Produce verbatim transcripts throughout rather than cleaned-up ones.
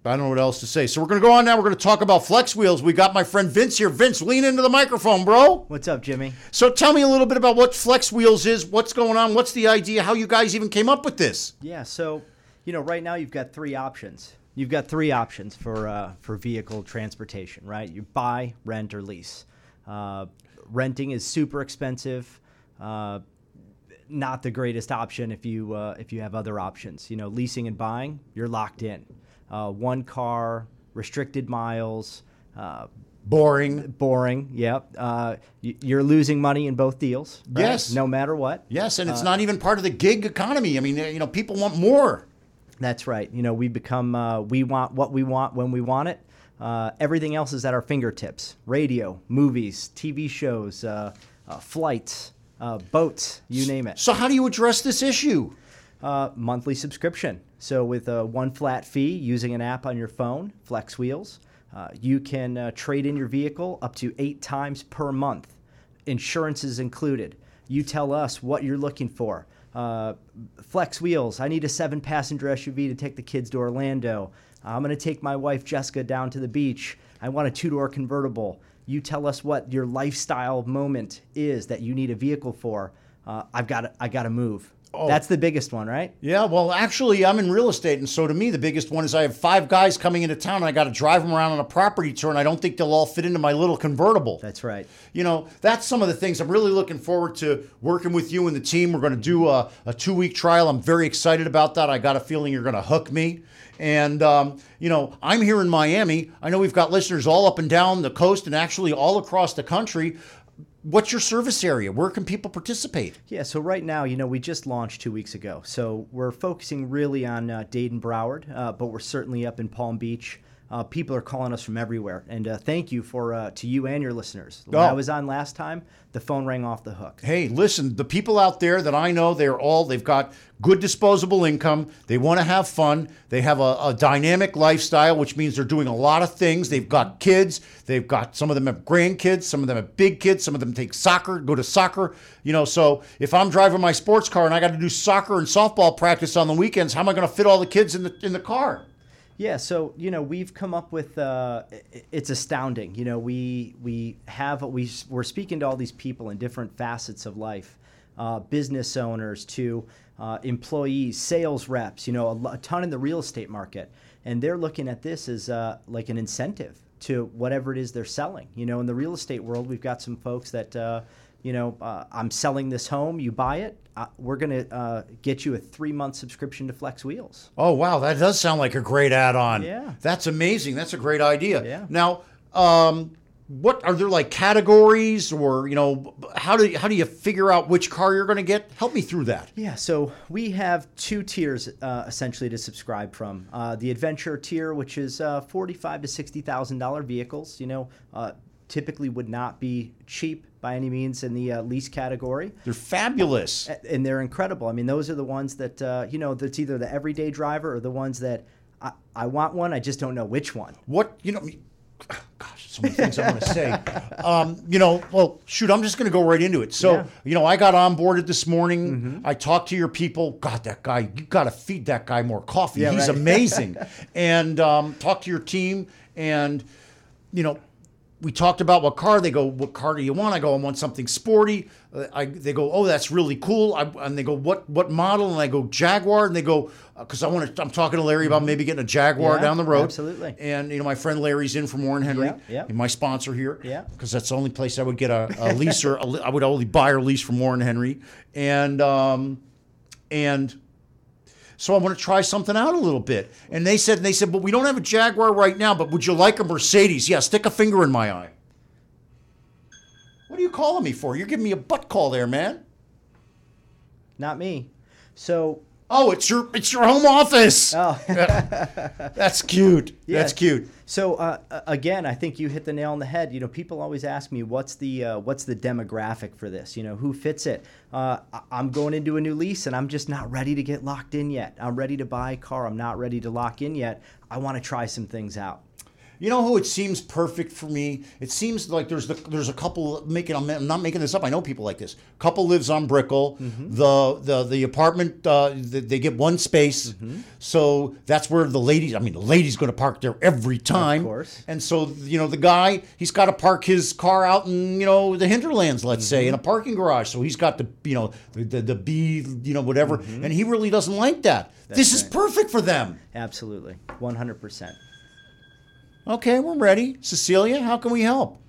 I don't know what else to say. So we're going to go on now. We're going to talk about Flex Wheels. We got my friend Vince here. Vince, lean into the microphone, bro. What's up, Jimmy? So tell me a little bit about what Flex Wheels is, what's going on, what's the idea, how you guys even came up with this. Yeah, so, you know, right now you've got three options. You've got three options for uh, for vehicle transportation, right? You buy, rent, or lease. Uh, renting is super expensive. Uh, not the greatest option if you uh, if you have other options. You know, leasing and buying, you're locked in. Uh, one car, restricted miles. Uh, boring. Boring, yep. Uh, you're losing money in both deals. Right? Yes. No matter what. Yes, and it's uh, not even part of the gig economy. I mean, you know, people want more. That's right. You know, we become, uh, we want what we want when we want it. Uh, everything else is at our fingertips. Radio, movies, T V shows, uh, uh, flights, uh, boats, you name it. So how do you address this issue? Uh, monthly subscription. So with a one flat fee using an app on your phone, Flex Wheels, uh, you can uh, trade in your vehicle up to eight times per month. Insurance is included. You tell us what you're looking for. Uh, Flex Wheels, I need a seven passenger S U V to take the kids to Orlando. I'm going to take my wife Jessica down to the beach. I want a two-door convertible. You tell us what your lifestyle moment is that you need a vehicle for. Uh, I've got to, I got to move. Oh. That's the biggest one, right? Yeah, well, actually, I'm in real estate, and so to me, the biggest one is I have five guys coming into town, and I got to drive them around on a property tour, and I don't think they'll all fit into my little convertible. That's right. You know, that's some of the things. I'm really looking forward to working with you and the team. We're going to do a, a two-week trial. I'm very excited about that. I got a feeling you're going to hook me. And, um, you know, I'm here in Miami. I know we've got listeners all up and down the coast and actually all across the country. What's your service area? Where can people participate? Yeah, so right now, you know, we just launched two weeks ago. So we're focusing really on uh, Dade, Broward, uh, but we're certainly up in Palm Beach. Uh, people are calling us from everywhere. And uh, thank you for uh, to you and your listeners. When oh. I was on last time, the phone rang off the hook. Hey, listen, the people out there that I know, they're all, they've got good disposable income. They want to have fun. They have a, a dynamic lifestyle, which means they're doing a lot of things. They've got kids. They've got, some of them have grandkids. Some of them have big kids. Some of them take soccer, go to soccer. You know, so if I'm driving my sports car and I got to do soccer and softball practice on the weekends, how am I going to fit all the kids in the in the car? Yeah, so, you know, we've come up with, uh, it's astounding. You know, we we have, we, we're speaking to all these people in different facets of life, uh, business owners to uh, employees, sales reps, you know, a, a ton in the real estate market. And they're looking at this as uh, like an incentive to whatever it is they're selling. You know, in the real estate world, we've got some folks that, uh, you know, uh, I'm selling this home, you buy it. Uh, we're going to uh, get you a three-month subscription to Flex Wheels. Oh, wow. That does sound like a great add-on. Yeah. That's amazing. That's a great idea. Yeah. Now, um, what are there like categories or, you know, how do, how do you figure out which car you're going to get? Help me through that. Yeah, so we have two tiers uh, essentially to subscribe from. Uh, the Adventure tier, which is uh, forty-five thousand to sixty thousand dollars vehicles, you know, uh, typically would not be cheap by any means in the uh, lease category. They're fabulous. And they're incredible. I mean, those are the ones that, uh, you know, that's either the everyday driver or the ones that I, I want one, I just don't know which one. What, you know, gosh, so many things I want to say. Um, you know, well, shoot, I'm just going to go right into it. So, yeah. you know, I got onboarded this morning. Mm-hmm. I talked to your people. God, that guy, you got to feed that guy more coffee. Yeah, He's right. amazing. And um, talk to your team and, you know, we talked about what car. They go, what car do you want? I go, I want something sporty. Uh, I, they go, oh, that's really cool. I, and they go, what what model? And I go, Jaguar. And they go, because uh, I want to. I'm talking to Larry about maybe getting a Jaguar yeah, down the road. Absolutely. And you know, my friend Larry's in from Warren Henry, yeah, yeah. my sponsor here. Yeah. Because that's the only place I would get a, a lease or a, I would only buy or lease from Warren Henry. And um, and. So I want to try something out a little bit. And they said, and they said, but we don't have a Jaguar right now, but would you like a Mercedes? Yeah, stick a finger in my eye. What are you calling me for? You're giving me a butt call there, man. Not me. So. Oh, it's your it's your home office. Oh. That's cute. Yeah. That's cute. So uh, again, I think you hit the nail on the head. You know, people always ask me, what's the uh, what's the demographic for this? You know, who fits it? Uh, I'm going into a new lease, and I'm just not ready to get locked in yet. I'm ready to buy a car. I'm not ready to lock in yet. I want to try some things out. You know who it seems perfect for me? It seems like there's the, there's a couple making. I'm not making this up. I know people like this. Couple lives on Brickell. Mm-hmm. The the the apartment uh, the, they get one space, mm-hmm. so that's where the ladies. I mean, the lady's going to park there every time. Of course. And so you know the guy, he's got to park his car out in you know the hinterlands, let's mm-hmm. say, in a parking garage. So he's got the you know the the, the B you know whatever, mm-hmm. and he really doesn't like that. That's this right. is perfect for them. Absolutely, one hundred percent. Okay, we're ready. Cecilia, how can we help?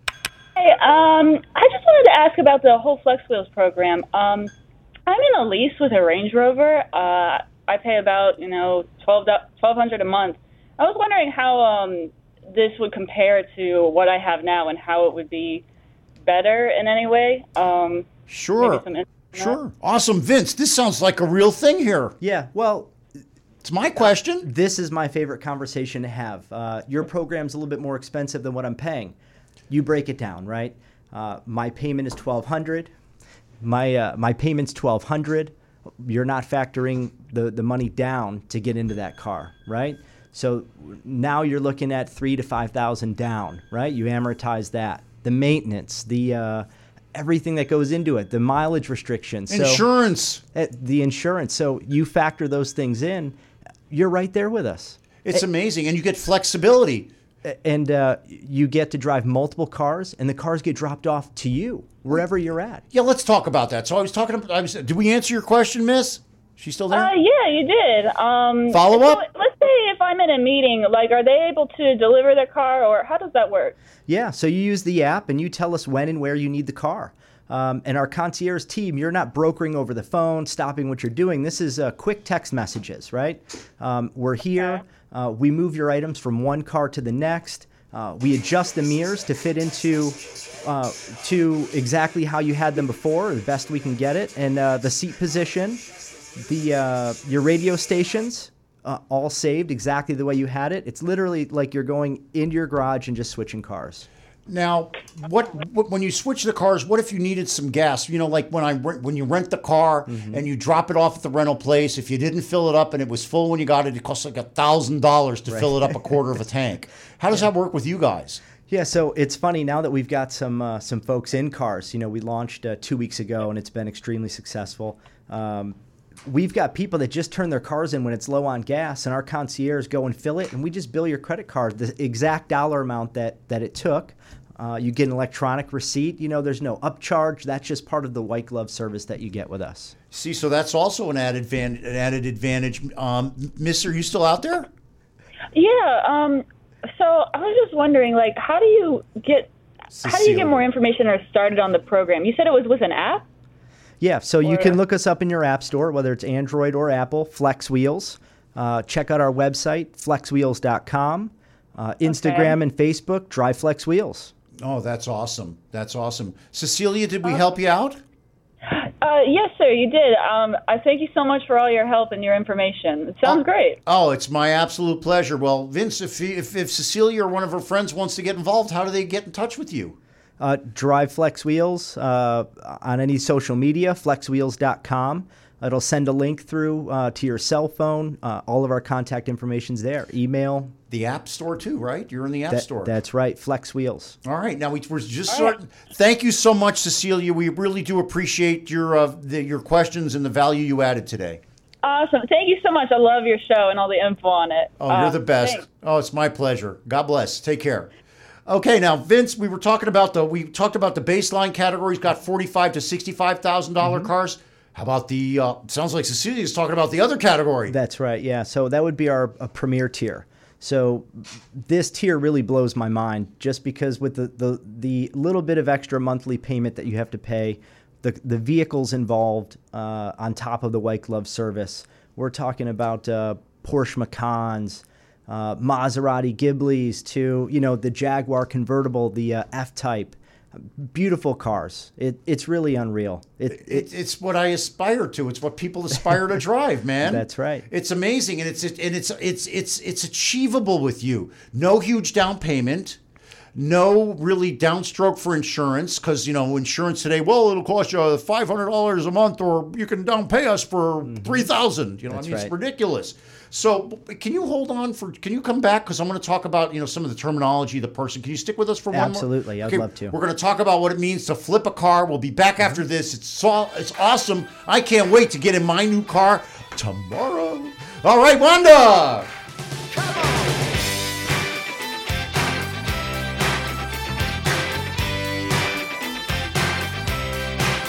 Hey, um, I just wanted to ask about the whole Flex Wheels program. Um, I'm in a lease with a Range Rover. Uh, I pay about, you know, twelve hundred dollars a month. I was wondering how um, this would compare to what I have now and how it would be better in any way. Um, sure. Sure. Awesome. Vince, this sounds like a real thing here. Yeah, well... It's my question. This is my favorite conversation to have. Uh, your program's a little bit more expensive than what I'm paying. You break it down, right? Uh, my payment is twelve hundred dollars. My uh, my payment's twelve hundred dollars. You're not factoring the, the money down to get into that car, right? So now you're looking at three to five thousand down, right? You amortize that. The maintenance, the uh, everything that goes into it, the mileage restrictions, insurance, so, uh, the insurance. So you factor those things in. You're right there with us. It's amazing. And you get flexibility. And uh, you get to drive multiple cars, and the cars get dropped off to you wherever you're at. Yeah, let's talk about that. So I was talking about, I was, did we answer your question, Miss? She's still there? Uh, yeah, you did. Um, Follow up? So let's say if I'm in a meeting, like, are they able to deliver the car, or how does that work? Yeah, so you use the app, and you tell us when and where you need the car. Um, and our concierge team, you're not brokering over the phone, stopping what you're doing. This is uh, quick text messages, right? Um, we're here. Okay. Uh, we move your items from one car to the next. Uh, we adjust the mirrors to fit into uh, to exactly how you had them before, the best we can get it. And uh, the seat position, the uh, your radio stations, uh, all saved exactly the way you had it. It's literally like you're going into your garage and just switching cars. Now, what, what when you switch the cars? What if you needed some gas? You know, like when I when you rent the car mm-hmm. and you drop it off at the rental place. If you didn't fill it up and it was full when you got it, it costs like a thousand dollars to right. fill it up a quarter of a tank. How does yeah. that work with you guys? Yeah, so it's funny now that we've got some uh, some folks in cars. You know, we launched uh, two weeks ago and it's been extremely successful. Um, We've got people that just turn their cars in when it's low on gas, and our concierge go and fill it, and we just bill your credit card the exact dollar amount that, that it took. Uh, you get an electronic receipt. You know, there's no upcharge. That's just part of the white glove service that you get with us. See, so that's also an added van- an added advantage. Um, Miss, are you still out there? Yeah. Um, so I was just wondering, like, how do you get Cecilia. how do you get more information or started on the program? You said it was with an app? Yeah, so you can look us up in your app store, whether it's Android or Apple, Flex Wheels. Uh, check out our website, flex wheels dot com. Uh, Instagram okay. and Facebook, Drive Flex Wheels. Oh, that's awesome. That's awesome. Cecilia, did we uh, help you out? Uh, yes, sir, you did. Um, I thank you so much for all your help and your information. It sounds oh, great. Oh, it's my absolute pleasure. Well, Vince, if, if, if Cecilia or one of her friends wants to get involved, how do they get in touch with you? Uh, Drive Flex Wheels uh, on any social media, flex wheels dot com. It'll send a link through uh, to your cell phone. Uh, all of our contact information's there. Email. The App Store too, right? You're in the App that, Store. That's right, Flex Wheels. All right. Now we, we're just starting. Right. Thank you so much, Cecilia. We really do appreciate your uh, the, your questions and the value you added today. Awesome. Thank you so much. I love your show and all the info on it. Oh, you're uh, the best. Thanks. Oh, it's my pleasure. God bless. Take care. Okay, now Vince, we were talking about the we talked about the baseline categories. Got forty-five to sixty-five thousand mm-hmm. dollar cars. How about the? Uh, sounds like Cecilia's talking about the other category. That's right. Yeah. So that would be our a premier tier. So this tier really blows my mind, just because with the the the little bit of extra monthly payment that you have to pay, the the vehicles involved uh, on top of the white glove service. We're talking about uh, Porsche Macans. Uh, Maserati Ghiblis to, you know, the Jaguar convertible, the uh, F-Type. Beautiful cars. It, it's really unreal. It, it, it, it's what I aspire to. It's what people aspire to drive, man. That's right. It's amazing, and it's and it's it's it's it's achievable with you. No huge down payment. No really downstroke for insurance, because, you know, insurance today, well, it'll cost you five hundred dollars a month, or you can down pay us for three thousand dollars. You know, That's I mean, right. It's ridiculous. So can you hold on for, can you come back? Because I'm going to talk about, you know, some of the terminology of the person. Can you stick with us for one more? Absolutely. I'd love to. We're going to talk about what it means to flip a car. We'll be back after this. It's so, it's awesome. I can't wait to get in my new car tomorrow. All right, Wanda.